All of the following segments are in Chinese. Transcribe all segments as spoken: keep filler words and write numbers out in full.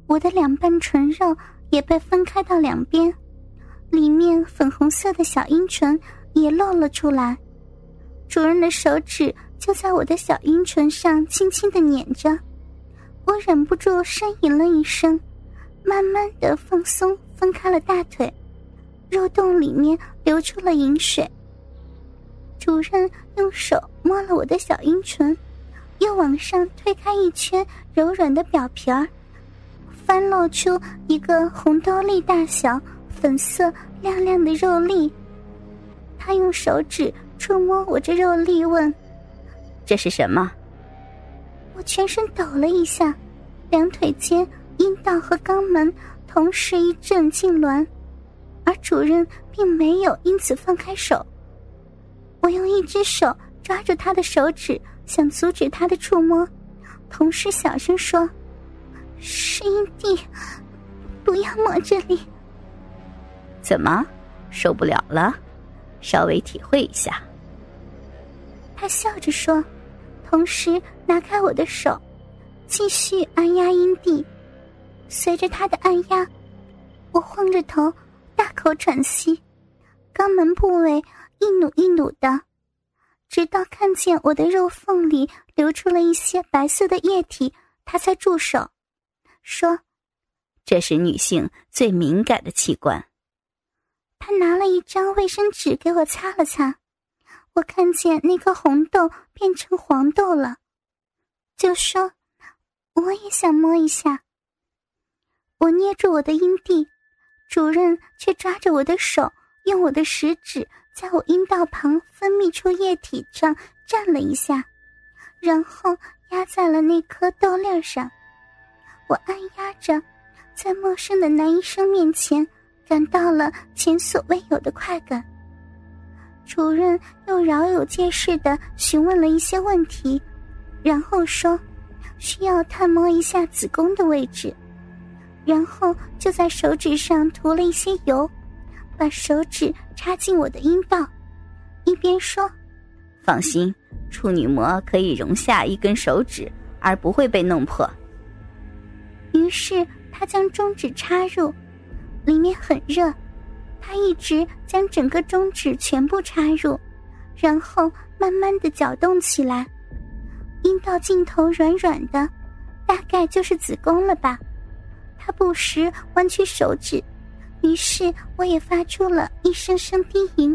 我的两瓣唇肉也被分开到两边，里面粉红色的小阴唇也露了出来。主人的手指就在我的小阴唇上轻轻地捻着，我忍不住呻吟了一声，慢慢地放松分开了大腿，肉洞里面流出了饮水。主人用手摸了我的小阴唇，又往上推开一圈柔软的表皮儿，翻露出一个红豆粒大小粉色亮亮的肉粒。他用手指触摸我这肉粒，问： 这是什么？ 我全身抖了一下，两腿间阴道和肛门同时一阵痉挛，而主人并没有因此放开手。我用一只手抓住他的手指，想阻止他的触摸，同时小声说：是阴蒂，不要摸这里。 怎么，受不了了？稍微体会一下。 他笑着说，同时拿开我的手，继续按压阴蒂。随着他的按压，我晃着头，大口喘息，肛门部位一努一努的，直到看见我的肉缝里流出了一些白色的液体，他才住手，说： 这是女性最敏感的器官。 他拿了一张卫生纸给我擦了擦，我看见那颗红豆变成黄豆了，就说：我也想摸一下。我捏住我的阴蒂，主任却抓着我的手，用我的食指在我阴道旁分泌出液体上蘸了一下，然后压在了那颗豆粒上。我按压着，在陌生的男医生面前感到了前所未有的快感。主任又饶有介事地询问了一些问题，然后说需要探摸一下子宫的位置，然后就在手指上涂了一些油，把手指插进我的阴道，一边说： 放心，处女膜可以容下一根手指，而不会被弄破。 于是他将中指插入，里面很热，他一直将整个中指全部插入，然后慢慢地搅动起来。阴道尽头软软的，大概就是子宫了吧。他不时弯曲手指，于是我也发出了一声声低吟。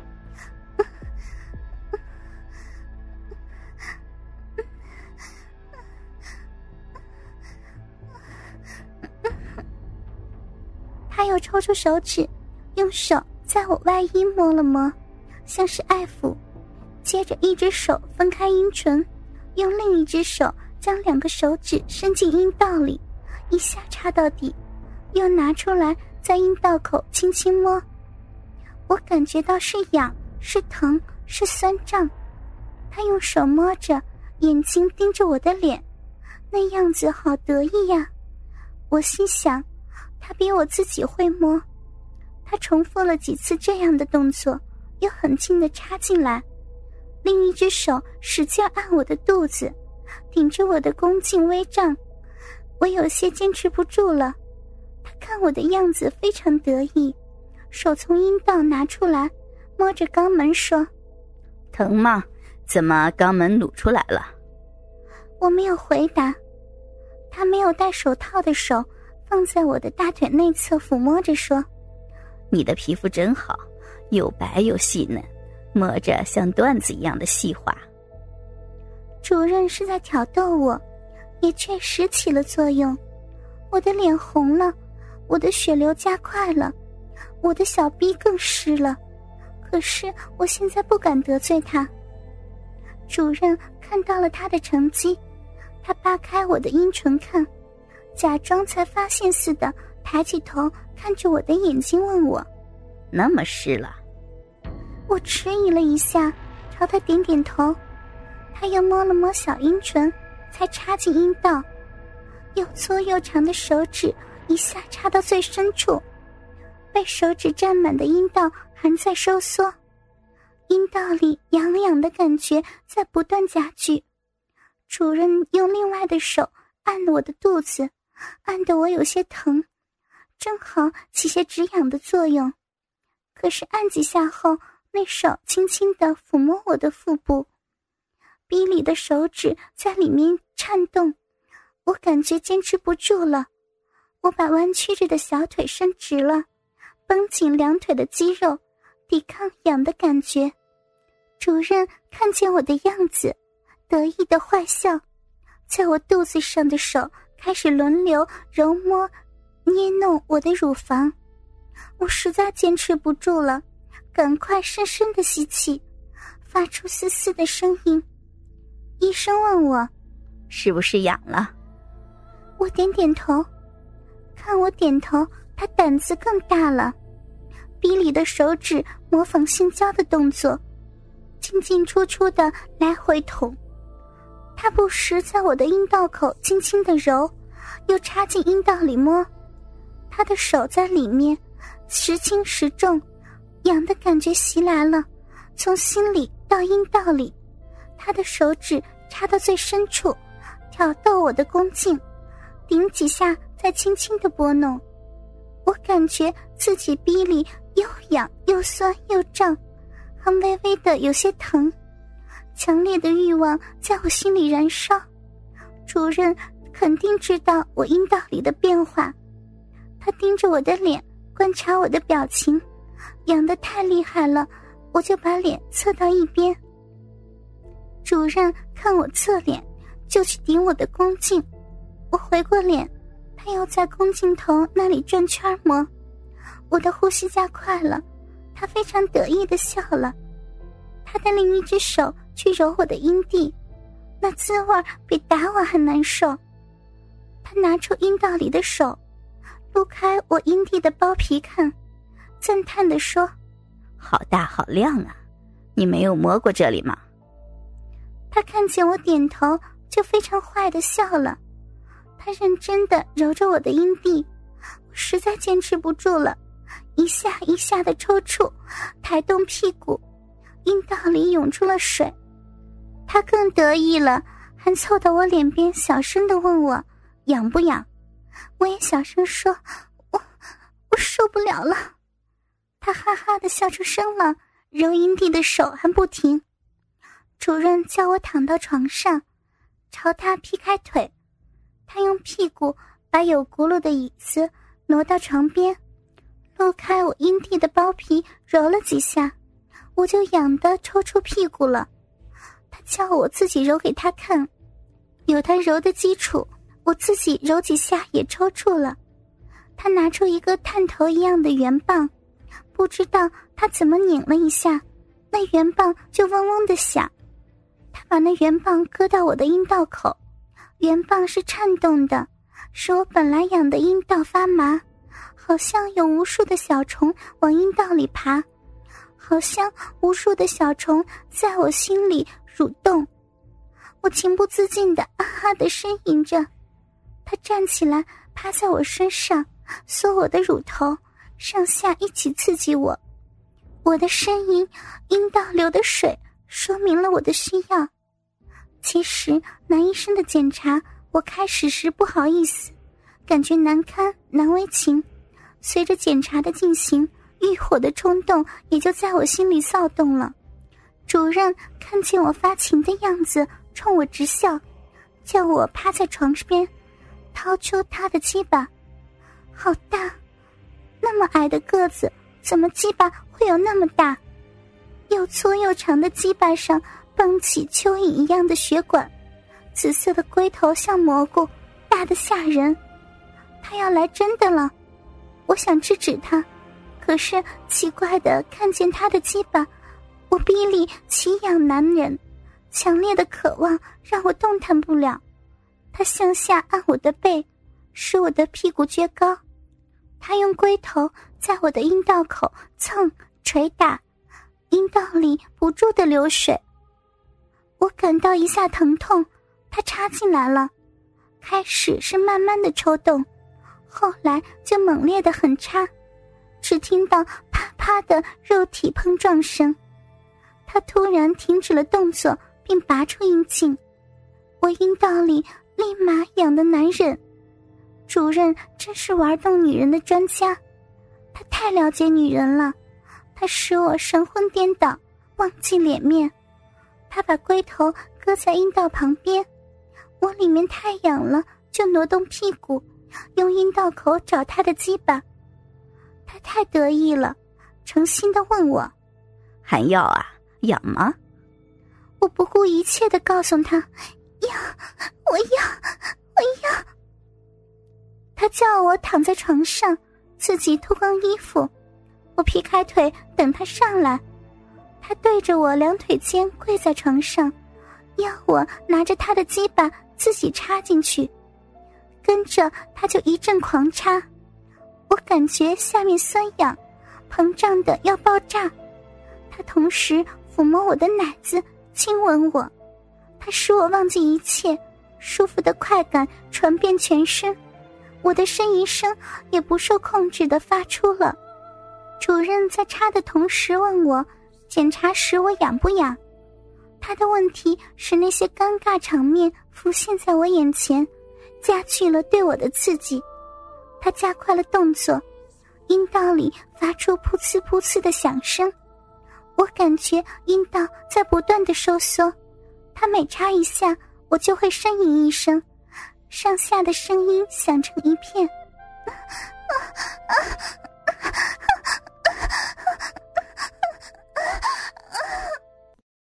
他又抽出手指，用手在我外阴摸了摸，像是爱抚，接着一只手分开阴唇，用另一只手将两个手指伸进阴道里，一下插到底，又拿出来在阴道口轻轻摸。我感觉到是痒，是疼，是酸胀。他用手摸着，眼睛盯着我的脸，那样子好得意呀。我心想，他比我自己会摸。他重复了几次这样的动作，又很轻地插进来，另一只手使劲按我的肚子，顶着我的宫颈微胀。我有些坚持不住了，他看我的样子非常得意，手从阴道拿出来，摸着肛门说： 疼吗？怎么肛门撸出来了？ 我没有回答。他没有戴手套的手放在我的大腿内侧抚摸着说： 你的皮肤真好，又白又细嫩，摸着像缎子一样的细滑。 主任是在挑逗我，也确实起了作用。我的脸红了，我的血流加快了，我的小臂更湿了。可是我现在不敢得罪他。主任看到了他的成绩，他扒开我的阴唇看，假装才发现似的抬起头看着我的眼睛问我： 那么湿了？ 我迟疑了一下，朝他点点头。他又摸了摸小阴唇，才插进阴道，又粗又长的手指一下插到最深处，被手指占满的阴道还在收缩，阴道里痒痒的感觉在不断加剧。主人用另外的手按了我的肚子， 按得我有些疼，正好起些止痒的作用。可是按几下后，那手轻轻地抚摸我的腹部，逼里的手指在里面颤动，我感觉坚持不住了。我把弯曲着的小腿伸直了，绷紧两腿的肌肉，抵抗痒的感觉。主任看见我的样子，得意的坏笑，在我肚子上的手开始轮流揉摸捏弄我的乳房。我实在坚持不住了，赶快深深的吸气，发出嘶嘶的声音。医生问我是不是痒了？ 我点点头。看我点头，他胆子更大了，逼里的手指模仿性交的动作，进进出出的来回捅。他不时在我的阴道口轻轻的揉，又插进阴道里摸。他的手在里面时轻时重，痒的感觉袭来了，从心里到阴道里。他的手指插到最深处，挑逗我的宫颈，顶几下再轻轻地拨弄。我感觉自己逼里又痒又酸又胀，还微微的有些疼，强烈的欲望在我心里燃烧。主任肯定知道我阴道里的变化，他盯着我的脸观察我的表情，痒得太厉害了，我就把脸侧到一边。主任看我侧脸，就去顶我的宫颈。我回过脸，他又在宫颈头那里转圈摸。我的呼吸加快了，他非常得意地笑了。他的另一只手去揉我的阴蒂，那滋味比打我还难受。他拿出阴道里的手，撸开我阴蒂的包皮看，赞叹地说： 好大好亮啊，你没有摸过这里吗？ 他看见我点头，就非常坏地笑了。他认真地揉着我的阴蒂，我实在坚持不住了，一下一下的抽搐，抬动屁股，阴道里涌出了水。他更得意了，还凑到我脸边小声地问我痒不痒。我也小声说，我我受不了了。他哈哈地笑出声了，揉阴蒂的手还不停。主任叫我躺到床上，朝他劈开腿，他用屁股把有轱辘的椅子挪到床边，撸开我阴蒂的包皮揉了几下，我就痒得抽出屁股了。他叫我自己揉给他看，有他揉的基础，我自己揉几下也抽搐了。他拿出一个探头一样的圆棒，不知道他怎么拧了一下，那圆棒就嗡嗡地响。他把那圆棒搁到我的阴道口，圆棒是颤动的，使我本来痒的阴道发麻，好像有无数的小虫往阴道里爬，好像无数的小虫在我心里蠕动。我情不自禁地啊哈地呻吟着。他站起来趴在我身上，缩我的乳头，上下一起刺激我。我的呻吟，阴道流的水说明了我的需要。其实男医生的检查，我开始时不好意思，感觉难堪难为情。随着检查的进行，欲火的冲动也就在我心里骚动了。主任看见我发情的样子，冲我直笑，叫我趴在床边，掏出他的鸡巴。好大，那么矮的个子，怎么鸡巴会有那么大？又粗又长的鸡巴上蹦起蚯蚓一样的血管，紫色的龟头像蘑菇，大得吓人。他要来真的了，我想制止他，可是奇怪的看见他的鸡巴，我逼里奇痒难忍，强烈的渴望让我动弹不了。他向下按我的背，使我的屁股撅高。他用龟头在我的阴道口蹭捶打，阴道里不住的流水。我感到一下疼痛，他插进来了，开始是慢慢的抽动，后来就猛烈的狠插，只听到啪啪的肉体碰撞声。他突然停止了动作，并拔出阴茎，我阴道里立马痒得难忍。 主任真是玩弄女人的专家，他太了解女人了，他使我神魂颠倒，忘记脸面。他把龟头搁在阴道旁边，我里面太痒了，就挪动屁股，用阴道口找他的鸡巴。他太得意了，诚心地问我： 还要啊？痒吗？ 我不顾一切地告诉他：要，我要，我要。他叫我躺在床上，自己脱光衣服，我劈开腿等他上来。他对着我两腿间跪在床上，要我拿着他的鸡巴自己插进去，跟着他就一阵狂插。我感觉下面酸痒，膨胀的要爆炸。他同时抚摸我的奶子，亲吻我，他使我忘记一切，舒服的快感传遍全身，我的呻吟声也不受控制地发出了。主任在插的同时问我，检查时我痒不痒？他的问题使那些尴尬场面浮现在我眼前，加剧了对我的刺激。他加快了动作，阴道里发出噗呲噗呲的响声，我感觉阴道在不断的收缩，他每插一下我就会呻吟一声，上下的声音响成一片。啊啊啊